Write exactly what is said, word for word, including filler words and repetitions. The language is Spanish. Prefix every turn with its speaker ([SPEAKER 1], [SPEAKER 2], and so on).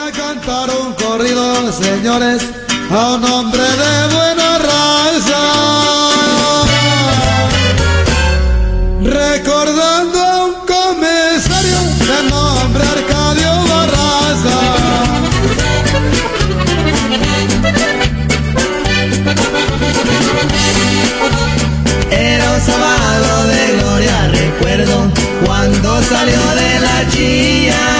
[SPEAKER 1] a cantar un corrido, señores, a un hombre de buena raza, recordando a un comisario de nombre Arcadio Barraza.
[SPEAKER 2] Era un sábado de gloria, recuerdo cuando salió de la chilla.